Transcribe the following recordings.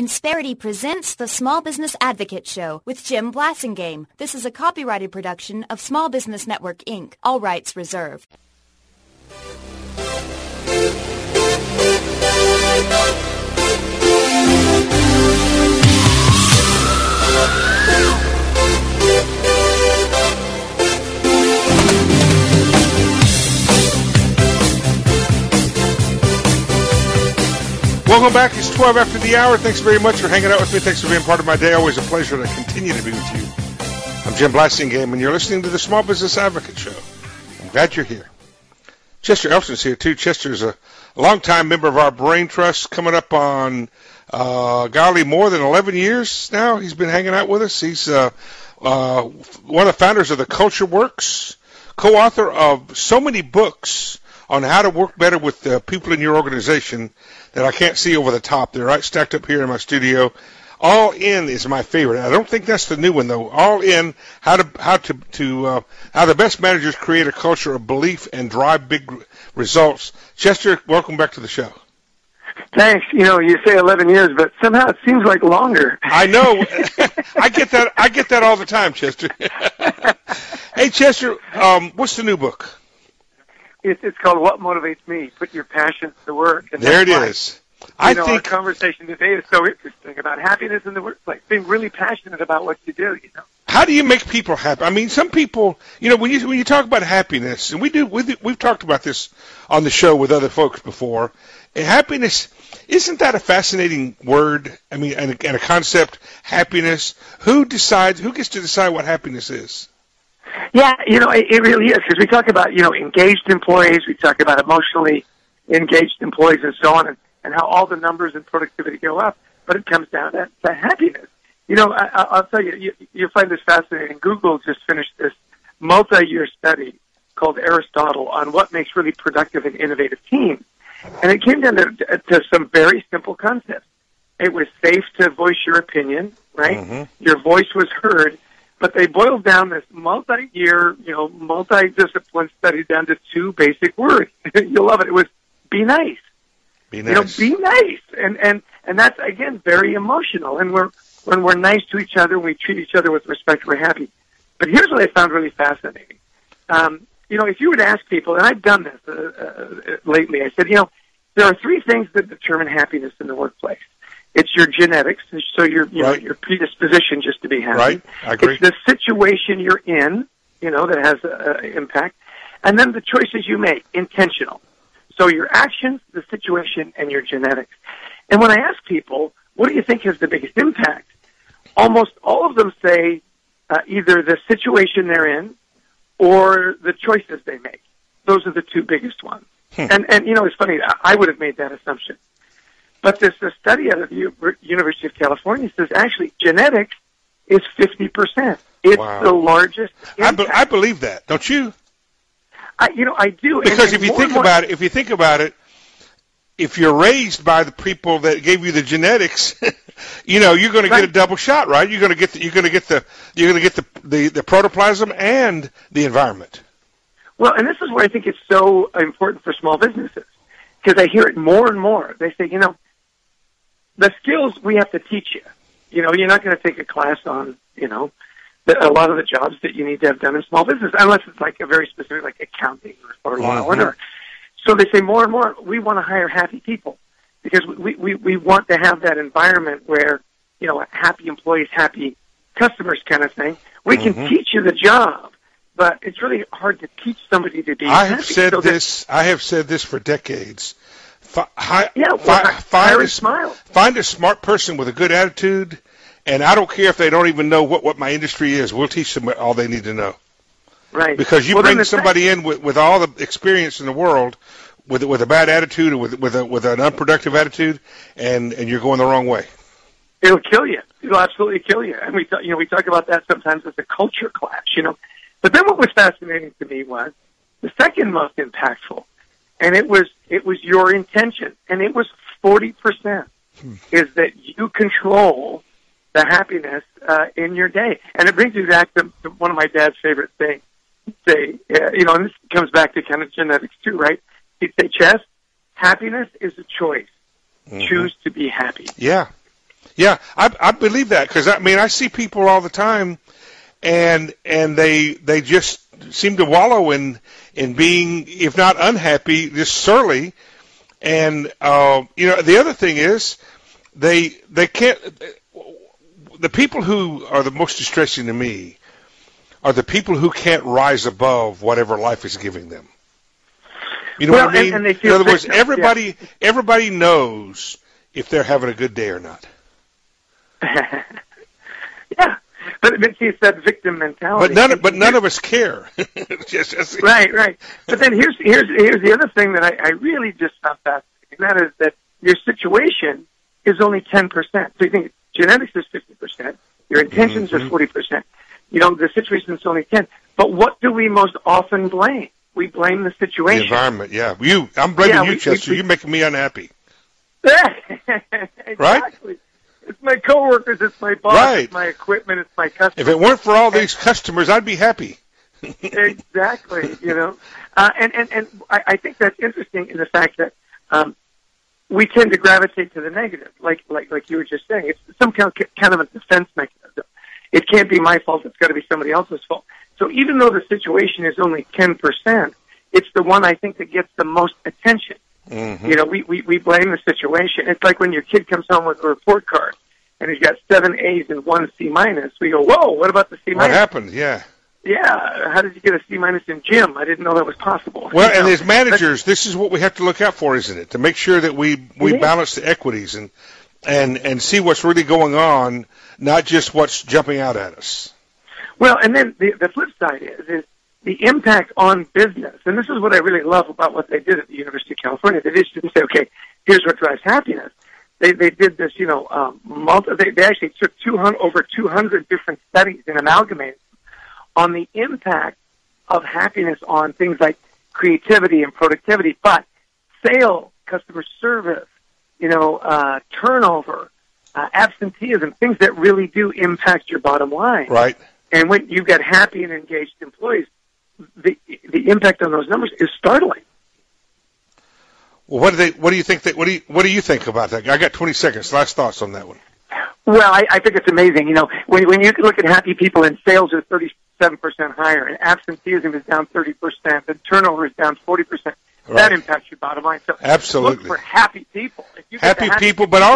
Insperity presents the Small Business Advocate Show with Jim Blasingame. This is a copyrighted production of Small Business Network, Inc. All rights reserved. Welcome back. It's 12 after the hour. Thanks very much for hanging out with me. Thanks for being part of my day. Always a pleasure to continue to be with you. I'm Jim Blasingame, and you're listening to the Small Business Advocate Show. I'm glad you're here. Chester Elston's here, too. Chester's a longtime member of our Brain Trust, coming up on, more than 11 years now. He's been hanging out with us. He's one of the founders of the Culture Works, co-author of so many books on how to work better with people in your organization that I can't see over the top. They're right stacked up here in my studio. All In is my favorite. I don't think that's the new one, though. All In, how the best managers create a culture of belief and drive big results. Chester, welcome back to the show. Thanks. You know, you say 11 years, but somehow it seems like longer. I know. I get that all the time, Chester. Hey, Chester, what's the new book? It's called What Motivates Me. Put your passion to work. And there it is. I think our conversation today is so interesting about happiness in the workplace. Being really passionate about what you do. You know. How do you make people happy? I mean, some people, you know, when you talk about happiness, and we've talked about this on the show with other folks before. And happiness, isn't that a fascinating word? I mean, and a concept. Happiness. Who gets to decide what happiness is? Yeah, you know, it really is, because we talk about, you know, engaged employees, we talk about emotionally engaged employees and so on, and how all the numbers and productivity go up, but it comes down to happiness. You know, I'll tell you, you'll find this fascinating. Google just finished this multi-year study called Aristotle on what makes really productive and innovative teams, and it came down to some very simple concepts. It was safe to voice your opinion, right? Mm-hmm. Your voice was heard. But they boiled down this multi-year, you know, multi-discipline study down to two basic words. You'll love it. It was be nice. Be nice. You know, be nice. And that's, again, very emotional. And when we're nice to each other, we treat each other with respect, we're happy. But here's what I found really fascinating. You know, if you were to ask people, and I've done this lately, I said, you know, there are three things that determine happiness in the workplace. It's your genetics, so your your predisposition just to be happy. Right, I agree. It's the situation you're in, you know, that has an impact. And then the choices you make, intentional. So your actions, the situation, and your genetics. And when I ask people, what do you think has the biggest impact? Almost all of them say either the situation they're in or the choices they make. Those are the two biggest ones. And you know, it's funny, I would have made that assumption. But this study out of the University of California says actually genetics is 50%. It's the largest impact. I believe that, don't you? I do. Because if you think about it, if you're raised by the people that gave you the genetics, you know, you're going to get a double shot, right? You're going to get the protoplasm and the environment. Well, and this is where I think it's so important for small businesses, because I hear it more and more. They say, you know, the skills we have to teach you. You know, you're not going to take a class on, you know, a lot of the jobs that you need to have done in small business, unless it's like a very specific, like accounting or law and order. So they say more and more, we want to hire happy people, because we want to have that environment where, you know, happy employees, happy customers kind of thing. We can teach you the job, but it's really hard to teach somebody to be happy. I have said this for decades. Find a smart person with a good attitude, and I don't care if they don't even know what my industry is. We'll teach them all they need to know. Right. Because you bring somebody in with all the experience in the world, with a bad attitude or with an unproductive attitude, and you're going the wrong way. It'll kill you. It'll absolutely kill you. And we talk about that sometimes as a culture clash, you know. But then what was fascinating to me was the second most impactful. And it was your intention, and it was 40%. Is that you control the happiness in your day, and it brings me back to one of my dad's favorite things. You know, and this comes back to kind of genetics too, right? He'd say, Chess, happiness is a choice. Choose to be happy. Yeah. Yeah, I believe that because I see people all the time, and they just seem to wallow in being, if not unhappy, just surly. And the other thing is they can't. The people who are the most distressing to me are the people who can't rise above whatever life is giving them. You know what I mean? And they feel in other words, victim, everybody knows if they're having a good day or not. Yeah, but see, it's that victim mentality. But none of us care. Right. But then here's the other thing that I really just found fascinating, and that is that your situation is only 10%. So you think genetics is 50%, your intentions are 40%. The situation is only 10. But what do we most often blame? We blame the situation. The environment, yeah. I'm blaming you, Chester. You're making me unhappy. Exactly. Right? It's my coworkers, it's my boss, right. It's my equipment, it's my customers. If it weren't for all these customers, I'd be happy. Exactly, And I think that's interesting in the fact that we tend to gravitate to the negative, like you were just saying. It's some kind of a defense mechanism. It can't be my fault. It's got to be somebody else's fault. So even though the situation is only 10%, it's the one I think that gets the most attention. Mm-hmm. We blame the situation. It's like when your kid comes home with a report card and he's got 7 A's and 1 C minus. We go, whoa, what about the C minus? What happened? Yeah. Yeah, how did you get a C minus in gym? I didn't know that was possible. Well, and as managers, this is what we have to look out for, isn't it? To make sure that we balance the equities and see what's really going on, not just what's jumping out at us. Well, and then the flip side is the impact on business. And this is what I really love about what they did at the University of California. They just didn't say, okay, here's what drives happiness. They did this, they actually took over 200 different studies and amalgamated on the impact of happiness on things like creativity and productivity, but sales, customer service, turnover, absenteeism, things that really do impact your bottom line. Right. And when you've got happy and engaged employees, the impact on those numbers is startling. Well, what do you think about that? I got 20 seconds. Last thoughts on that one. Well, I think it's amazing. When you look at happy people, and sales are 37% higher, and absenteeism is down 30%, and turnover is down 40%. Right. That impacts your bottom line. So absolutely, look for happy people. Happy people, but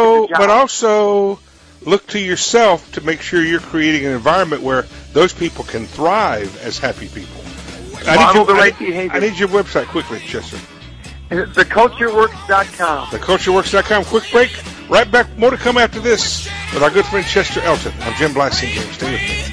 also look to yourself to make sure you're creating an environment where those people can thrive as happy people. Model the right behavior. I need your website quickly, Chester. TheCultureWorks.com. TheCultureWorks.com. Quick break. Right back. More to come after this with our good friend Chester Elton. I'm Jim Blasingame. Stay with me.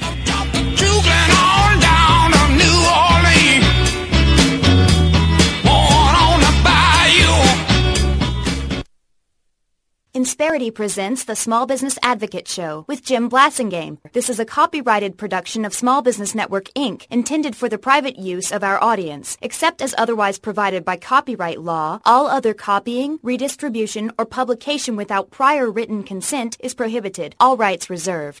Insperity presents the Small Business Advocate Show with Jim Blasingame. This is a copyrighted production of Small Business Network, Inc., intended for the private use of our audience. Except as otherwise provided by copyright law, all other copying, redistribution, or publication without prior written consent is prohibited. All rights reserved.